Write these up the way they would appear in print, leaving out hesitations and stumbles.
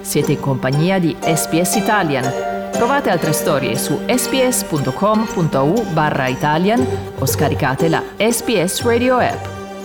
Siete in compagnia di SBS Italian. Trovate altre storie su sbs.com.au/Italian o scaricate la SBS Radio app.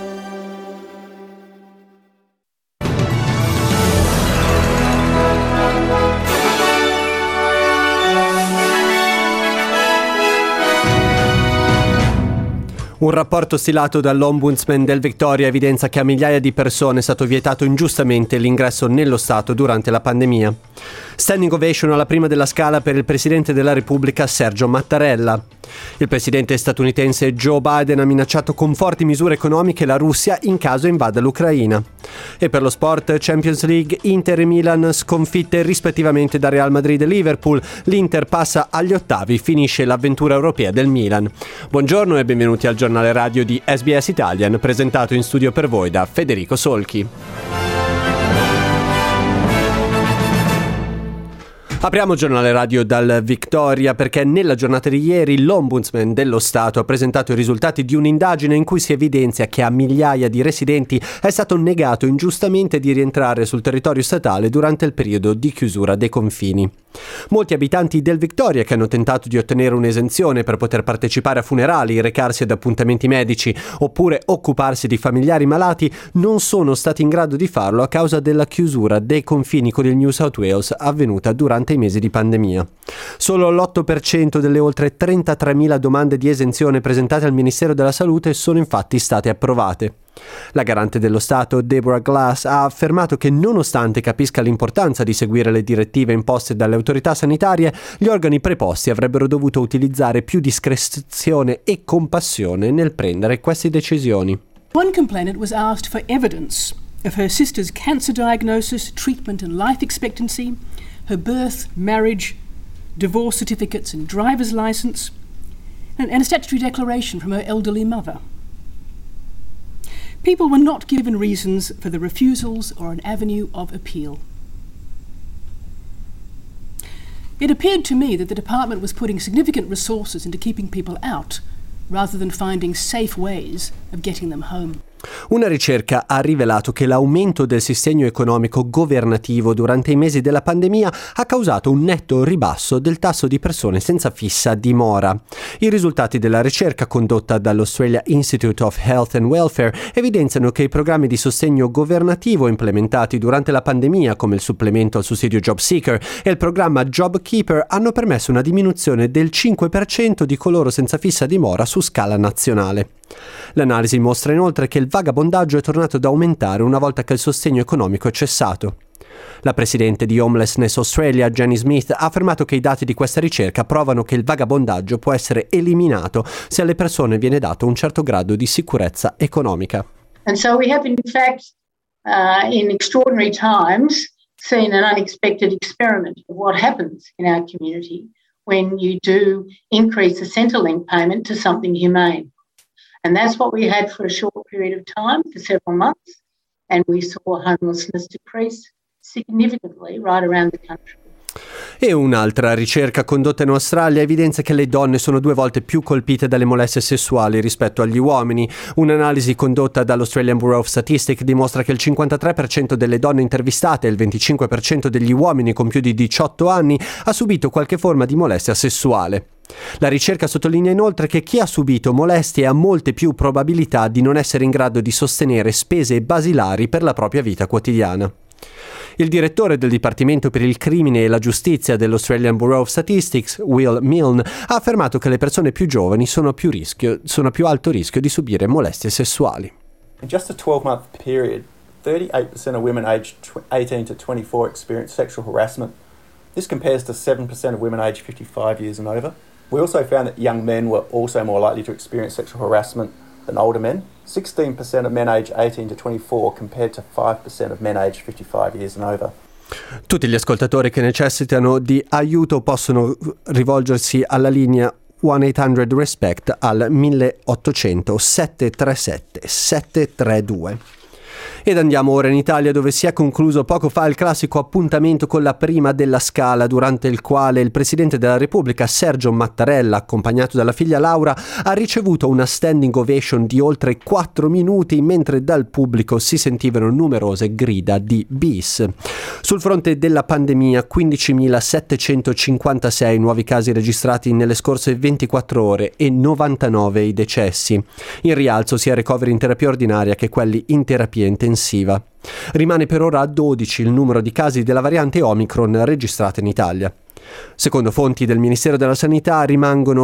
Un rapporto stilato dall'Ombudsman del Victoria evidenzia che a migliaia di persone è stato vietato ingiustamente l'ingresso nello Stato durante la pandemia. Standing ovation alla prima della Scala per il Presidente della Repubblica Sergio Mattarella. Il Presidente statunitense Joe Biden ha minacciato con forti misure economiche la Russia in caso invada l'Ucraina. E per lo sport, Champions League, Inter e Milan sconfitte rispettivamente da Real Madrid e Liverpool. L'Inter passa agli ottavi, finisce l'avventura europea del Milan. Buongiorno e benvenuti al giornale radio di SBS Italian, presentato in studio per voi da Federico Solchi. Apriamo il giornale radio dal Victoria perché nella giornata di ieri l'Ombudsman dello Stato ha presentato i risultati di un'indagine in cui si evidenzia che a migliaia di residenti è stato negato ingiustamente di rientrare sul territorio statale durante il periodo di chiusura dei confini. Molti abitanti del Victoria che hanno tentato di ottenere un'esenzione per poter partecipare a funerali, recarsi ad appuntamenti medici oppure occuparsi di familiari malati non sono stati in grado di farlo a causa della chiusura dei confini con il New South Wales avvenuta durante i mesi di pandemia. Solo l'8% delle oltre 33.000 domande di esenzione presentate al Ministero della Salute sono infatti state approvate. La garante dello Stato, Deborah Glass, ha affermato che nonostante capisca l'importanza di seguire le direttive imposte dalle autorità sanitarie, gli organi preposti avrebbero dovuto utilizzare più discrezione e compassione nel prendere queste decisioni. One complainant was asked for evidence of her sister's cancer diagnosis, treatment and life expectancy, her birth, marriage, divorce certificates and driver's license, and a statutory declaration from her elderly mother. People were not given reasons for the refusals or an avenue of appeal. It appeared to me that the department was putting significant resources into keeping people out rather than finding safe ways of getting them home. Una ricerca ha rivelato che l'aumento del sostegno economico governativo durante i mesi della pandemia ha causato un netto ribasso del tasso di persone senza fissa dimora. I risultati della ricerca condotta dall'Australia Institute of Health and Welfare evidenziano che i programmi di sostegno governativo implementati durante la pandemia, come il supplemento al sussidio Job Seeker e il programma Job Keeper, hanno permesso una diminuzione del 5% di coloro senza fissa dimora su scala nazionale. L'analisi mostra inoltre che il vagabondaggio è tornato ad aumentare una volta che il sostegno economico è cessato. La presidente di Homelessness Australia, Jenny Smith, ha affermato che i dati di questa ricerca provano che il vagabondaggio può essere eliminato se alle persone viene dato un certo grado di sicurezza economica. And so we have in fact, in extraordinary times, seen an unexpected experiment of what happens in our community when you do increase the Centrelink payment to something humane. And that's what we had for a short period of time, for several months, and we saw homelessness decrease significantly right around the country. E un'altra ricerca condotta in Australia evidenzia che le donne sono 2 volte più colpite dalle molestie sessuali rispetto agli uomini. Un'analisi condotta dall'Australian Bureau of Statistics dimostra che il 53% delle donne intervistate e il 25% degli uomini con più di 18 anni ha subito qualche forma di molestia sessuale. La ricerca sottolinea inoltre che chi ha subito molestie ha molte più probabilità di non essere in grado di sostenere spese basilari per la propria vita quotidiana. Il direttore del Dipartimento per il Crimine e la Giustizia dell'Australian Bureau of Statistics, Will Milne, ha affermato che le persone più giovani sono a più alto rischio di subire molestie sessuali. In just a 12-month period, 38% of women aged 18 to 24 experienced sexual harassment. This compares to 7% of women aged 55 years and over. We also found that young men were also more likely to experience sexual harassment than older men. 16% of men aged 18 to 24 compared to 5% of men aged 55 years and over. Tutti gli ascoltatori che necessitano di aiuto possono rivolgersi alla linea 1-800-RESPECT al 1800 737 732. Ed andiamo ora in Italia, dove si è concluso poco fa il classico appuntamento con la prima della Scala, durante il quale il Presidente della Repubblica Sergio Mattarella, accompagnato dalla figlia Laura, ha ricevuto una standing ovation di oltre 4 minuti, mentre dal pubblico si sentivano numerose grida di bis. Sul fronte della pandemia, 15.756 nuovi casi registrati nelle scorse 24 ore e 99 i decessi. In rialzo sia ricoveri in terapia ordinaria che quelli in terapia intensiva. Rimane per ora a 12 il numero di casi della variante Omicron registrata in Italia. Secondo fonti del Ministero della Sanità rimangono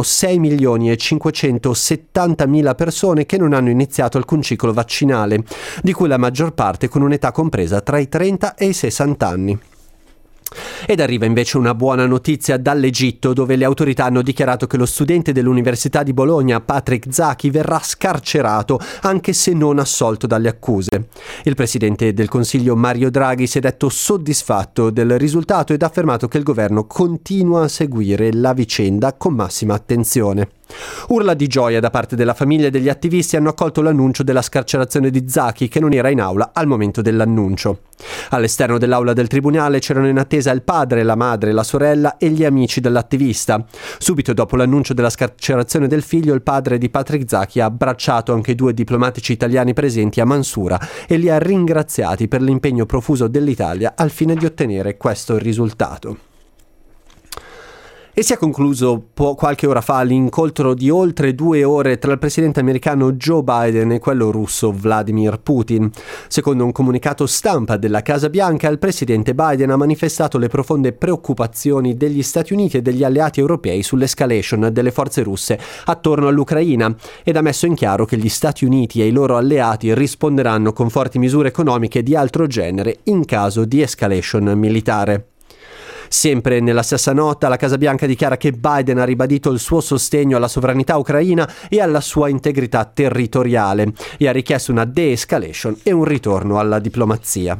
6.570.000 persone che non hanno iniziato alcun ciclo vaccinale, di cui la maggior parte con un'età compresa tra i 30 e i 60 anni. Ed arriva invece una buona notizia dall'Egitto, dove le autorità hanno dichiarato che lo studente dell'Università di Bologna, Patrick Zaki, verrà scarcerato anche se non assolto dalle accuse. Il presidente del Consiglio Mario Draghi si è detto soddisfatto del risultato ed ha affermato che il governo continua a seguire la vicenda con massima attenzione. Urla di gioia da parte della famiglia e degli attivisti hanno accolto l'annuncio della scarcerazione di Zaki, che non era in aula al momento dell'annuncio. All'esterno dell'aula del tribunale c'erano in attesa il padre, la madre, la sorella e gli amici dell'attivista. Subito dopo l'annuncio della scarcerazione del figlio, il padre di Patrick Zaki ha abbracciato anche 2 diplomatici italiani presenti a Mansura e li ha ringraziati per l'impegno profuso dell'Italia al fine di ottenere questo risultato. E si è concluso qualche ora fa l'incontro di oltre 2 ore tra il presidente americano Joe Biden e quello russo Vladimir Putin. Secondo un comunicato stampa della Casa Bianca, il presidente Biden ha manifestato le profonde preoccupazioni degli Stati Uniti e degli alleati europei sull'escalation delle forze russe attorno all'Ucraina ed ha messo in chiaro che gli Stati Uniti e i loro alleati risponderanno con forti misure economiche di altro genere in caso di escalation militare. Sempre nella stessa nota, la Casa Bianca dichiara che Biden ha ribadito il suo sostegno alla sovranità ucraina e alla sua integrità territoriale e ha richiesto una de-escalation e un ritorno alla diplomazia.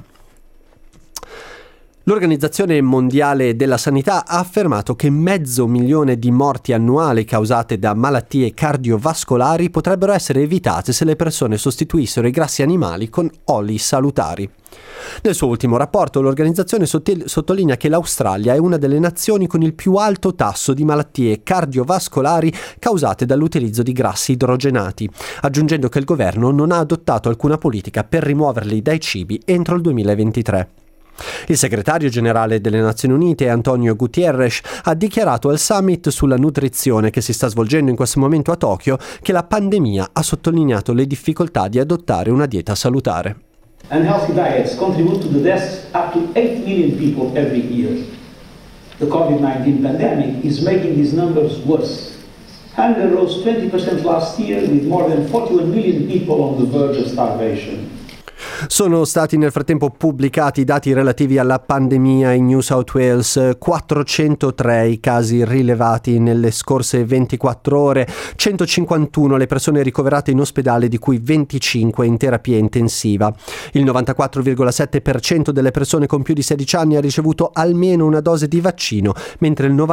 L'Organizzazione Mondiale della Sanità ha affermato che 500.000 di morti annuali causate da malattie cardiovascolari potrebbero essere evitate se le persone sostituissero i grassi animali con oli salutari. Nel suo ultimo rapporto, l'organizzazione sottolinea che l'Australia è una delle nazioni con il più alto tasso di malattie cardiovascolari causate dall'utilizzo di grassi idrogenati, aggiungendo che il governo non ha adottato alcuna politica per rimuoverli dai cibi entro il 2023. Il segretario generale delle Nazioni Unite, Antonio Guterres, ha dichiarato al summit sulla nutrizione che si sta svolgendo in questo momento a Tokyo che la pandemia ha sottolineato le difficoltà di adottare una dieta salutare. Unhealthy diets contribute to the deaths up to 8 million people every year. The COVID-19 pandemic is making these numbers worse. Hunger rose 20% last year, with more than 41 million people on the verge of starvation. Sono stati nel frattempo pubblicati i dati relativi alla pandemia in New South Wales, 403 i casi rilevati nelle scorse 24 ore, 151 le persone ricoverate in ospedale, di cui 25 in terapia intensiva. Il 94,7% delle persone con più di 16 anni ha ricevuto almeno una dose di vaccino, mentre il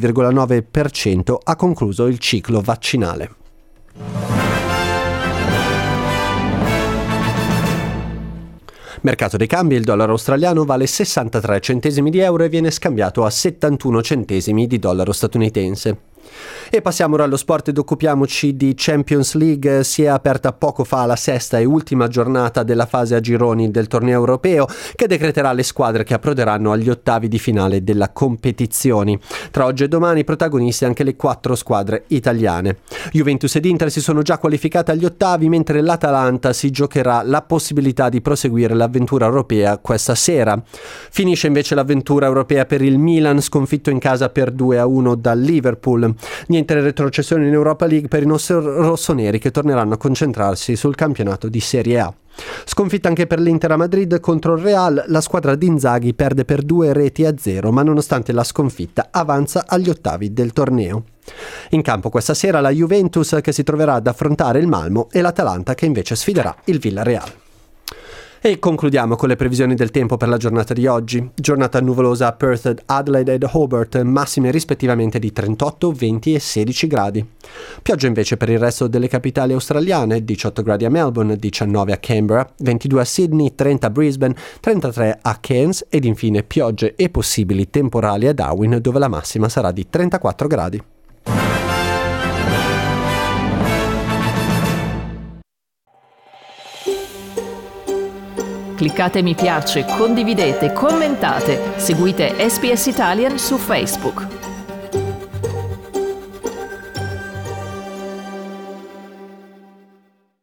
92,9% ha concluso il ciclo vaccinale. Mercato dei cambi: il dollaro australiano vale 63 centesimi di euro e viene scambiato a 71 centesimi di dollaro statunitense. E passiamo ora allo sport ed occupiamoci di Champions League. Si è aperta poco fa la sesta e ultima giornata della fase a gironi del torneo europeo, che decreterà le squadre che approderanno agli ottavi di finale della competizione. Tra oggi e domani protagonisti anche le 4 squadre italiane. Juventus ed Inter si sono già qualificate agli ottavi, mentre l'Atalanta si giocherà la possibilità di proseguire l'avventura europea questa sera. Finisce invece l'avventura europea per il Milan, sconfitto in casa per 2-1 dal Liverpool. Niente retrocessione in Europa League per i rossoneri, che torneranno a concentrarsi sul campionato di Serie A. Sconfitta anche per l'Inter a Madrid contro il Real. La squadra di Inzaghi perde per 2-0, ma nonostante la sconfitta avanza agli ottavi del torneo. In campo questa sera la Juventus, che si troverà ad affrontare il Malmo, e l'Atalanta, che invece sfiderà il Villarreal. E concludiamo con le previsioni del tempo per la giornata di oggi. Giornata nuvolosa a Perth, Adelaide ed Hobart, massime rispettivamente di 38, 20 e 16 gradi. Pioggia invece per il resto delle capitali australiane, 18 gradi a Melbourne, 19 a Canberra, 22 a Sydney, 30 a Brisbane, 33 a Cairns ed infine piogge e possibili temporali a Darwin, dove la massima sarà di 34 gradi. Cliccate mi piace, condividete, commentate, seguite SBS Italian su Facebook.